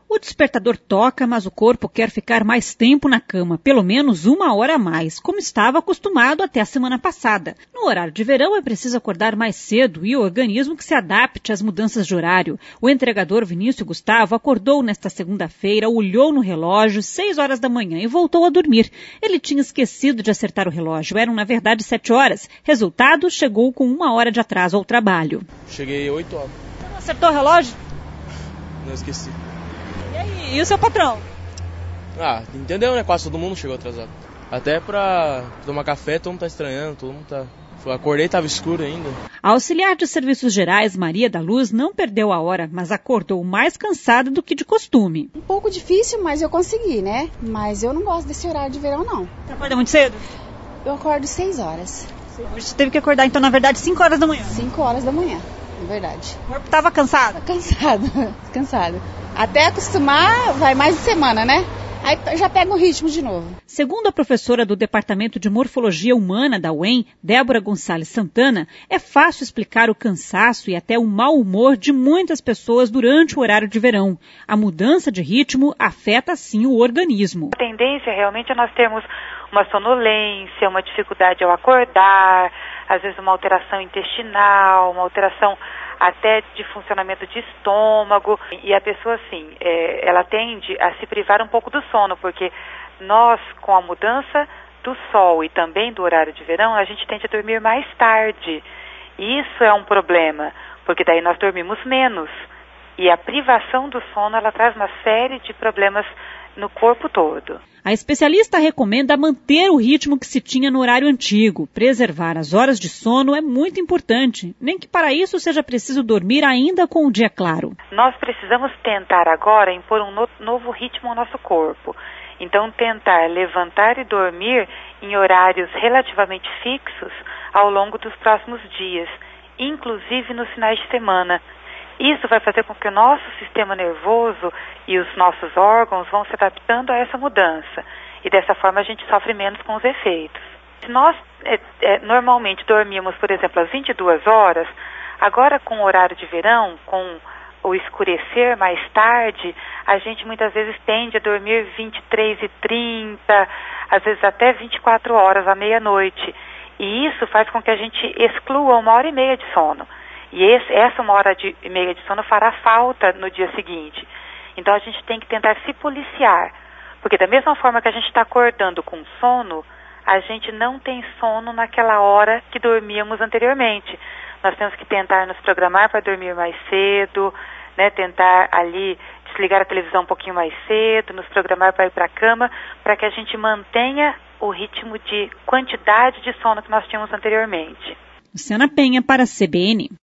O despertador toca, mas o corpo quer ficar mais tempo na cama, pelo menos 1 hora a mais, como estava acostumado até a semana passada. No horário de verão é preciso acordar mais cedo e o organismo que se adapte às mudanças de horário. O entregador Vinícius Gustavo acordou nesta segunda-feira, olhou no relógio, 6 horas da manhã e voltou a dormir. Ele tinha esquecido de acertar o relógio, eram na verdade 7 horas. Resultado, chegou com 1 hora de atraso ao trabalho. Cheguei 8 horas. Você não acertou o relógio? Não, esqueci. E aí, e o seu patrão? Entendeu, né? Quase todo mundo chegou atrasado. Até pra tomar café, todo mundo tá estranhando, todo mundo tá... Acordei, tava escuro ainda. A auxiliar de serviços gerais, Maria da Luz, não perdeu a hora, mas acordou mais cansada do que de costume. Um pouco difícil, mas eu consegui, né? Mas eu não gosto desse horário de verão, não. Você acorda muito cedo? Eu acordo 6 horas. Você teve que acordar, então, na verdade, 5 horas da manhã. 5 horas da manhã, na verdade. O corpo estava cansado? Cansado. Até acostumar, vai mais de semana, né? Aí já pega o ritmo de novo. Segundo a professora do Departamento de Morfologia Humana da UEM, Débora Gonçalves Santana, é fácil explicar o cansaço e até o mau humor de muitas pessoas durante o horário de verão. A mudança de ritmo afeta, sim, o organismo. A tendência realmente é nós termos uma sonolência, uma dificuldade ao acordar, às vezes uma alteração intestinal, uma alteração até de funcionamento de estômago, e a pessoa, assim, ela tende a se privar um pouco do sono, porque nós, com a mudança do sol e também do horário de verão, a gente tende a dormir mais tarde. E isso é um problema, porque daí nós dormimos menos. E a privação do sono, ela traz uma série de problemas no corpo todo. A especialista recomenda manter o ritmo que se tinha no horário antigo. Preservar as horas de sono é muito importante, nem que para isso seja preciso dormir ainda com o dia claro. Nós precisamos tentar agora impor um novo ritmo ao nosso corpo. Então, tentar levantar e dormir em horários relativamente fixos ao longo dos próximos dias, inclusive nos finais de semana. Isso vai fazer com que o nosso sistema nervoso e os nossos órgãos vão se adaptando a essa mudança. E dessa forma a gente sofre menos com os efeitos. Se nós normalmente dormíamos, por exemplo, às 22 horas, agora com o horário de verão, com o escurecer mais tarde, a gente muitas vezes tende a dormir 23h30, às vezes até 24 horas, à meia-noite. E isso faz com que a gente exclua 1h30 de sono. E essa 1h30 de sono fará falta no dia seguinte. Então a gente tem que tentar se policiar. Porque da mesma forma que a gente está acordando com sono, a gente não tem sono naquela hora que dormíamos anteriormente. Nós temos que tentar nos programar para dormir mais cedo, né, tentar ali desligar a televisão um pouquinho mais cedo, nos programar para ir para a cama, para que a gente mantenha o ritmo de quantidade de sono que nós tínhamos anteriormente. Luciana Penha para a CBN.